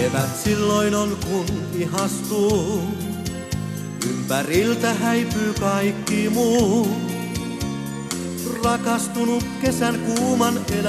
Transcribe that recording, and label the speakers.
Speaker 1: Kevät silloin on kun ihastuu, ympäriltä häipyy kaikki muu. Rakastunut kesän kuuman elämän.